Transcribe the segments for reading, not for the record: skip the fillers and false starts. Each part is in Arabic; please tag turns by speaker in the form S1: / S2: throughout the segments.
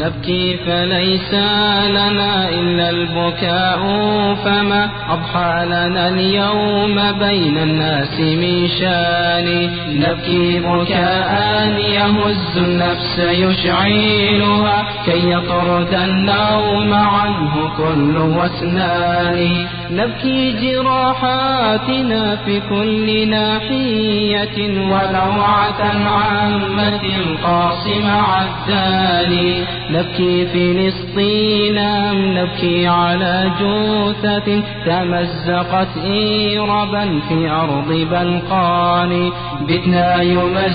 S1: نبكي فليس لنا إلا البكاء، فما أضحى لنا اليوم بين الناس من شان. نبكي بكاء يهز النفس يشعلها كي يطرد النوم عنه كل وسنان. نبكي جراحاتنا في كل ناحية ولوعة عامة القاصم عداني. نبكي فلسطين نبكي على جثة تمزقت إيربا في أرض بلقان. بتنا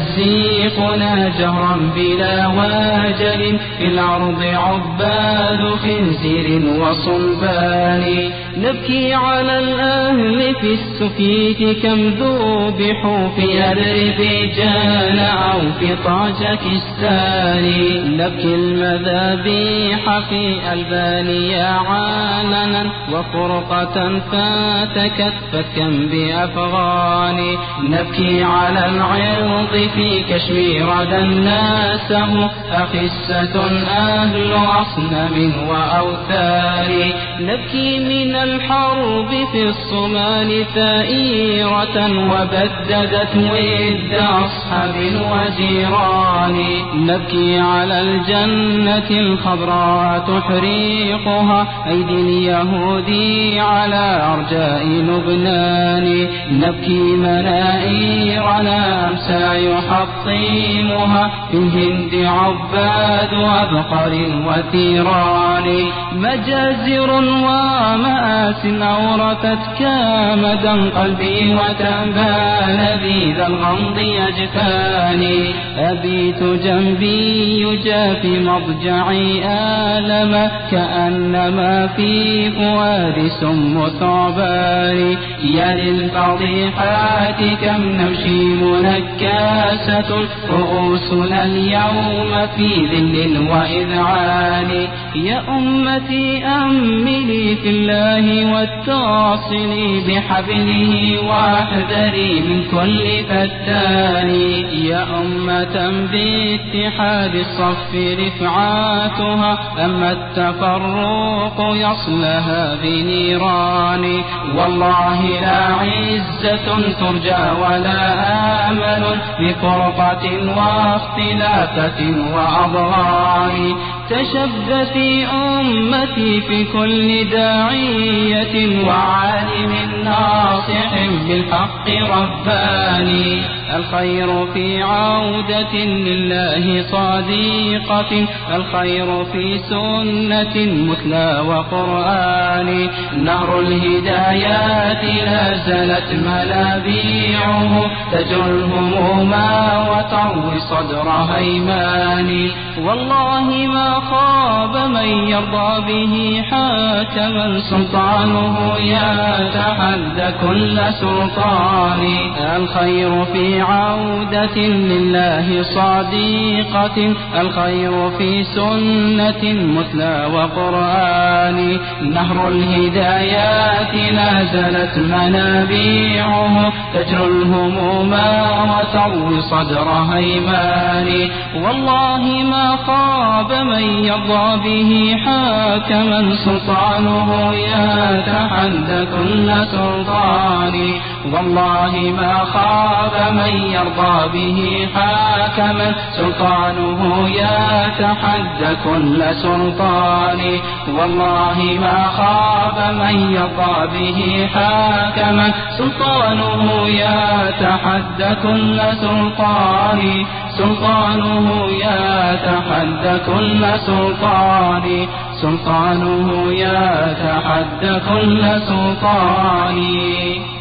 S1: يمزقنا جهرا بلا واجل في الأرض عباد خنزير وصلبان. نبكي على الأهل في السفيت كم ذوبحوا في أذربيجان أو في طاجكستان. نبكي المذابيح في ألبانيا علنا وفرقة فاتكت فكم بأفغان. نبكي على العرض في كشمير دناسه أخسة أهل أصنم وأوثان. نبكي من الحرب في الصومال ثائرة وبددت ود أصحاب وجيران. نبكي على الجنة الخضراء تحريقها أيدي اليهود على أرجاء لبنان. نبكي منائرنا أمسى يحطمها في الهند عباد وبقر وثيران. مجازر ومآس أورثت كامدا قلبي وتنبان ذي ذا الغمض يجفاني. أبيت جنبي يجافي مضجعي آلما كأنما في فؤاد سم ثعبان. يا للفضيحات كم نمشي منكاسة رؤوسنا اليوم في ذل وإذعان. يا أمتي أملي في الله واتصلي بحبله واحذري من كل فتان. يا أمة باتحاد الصف رفعاتها أما التفرق يصلها بنيران. والله لا عزة ترجى ولا آمل بفرقة واختلافة وأضرار. تشبثي أمتي في كل داعية وعالم ناصح بالحق رباني. الخير في عودة لله صديقة الخير في سنة مثلى وقرآن. نهر الهدايات لا زالت منابيعه تجر الهموم وتروي صدر هيمان. والله ما خاب من يرضى به حاكما سلطانه يتحدى كل سلطان. الخير في عودة لله صديقة الخير في سنة مثلى وقرآن. نهر الهدايات لا زالت منابيعه تجر الهموم وتروي صدر هيمان. والله ما خاب من يرضى به حاكما سلطانه يتحدى كل سلطان. والله ما خاب من يرضى به حاكما سلطانه يتحدى كل سلطان. والله ما خاب من يرضى به حاكما سلطانه يتحدى كل سلطان. سلطانه يتحدى كل سلطان. سلطانه يتحدى كل سلطان.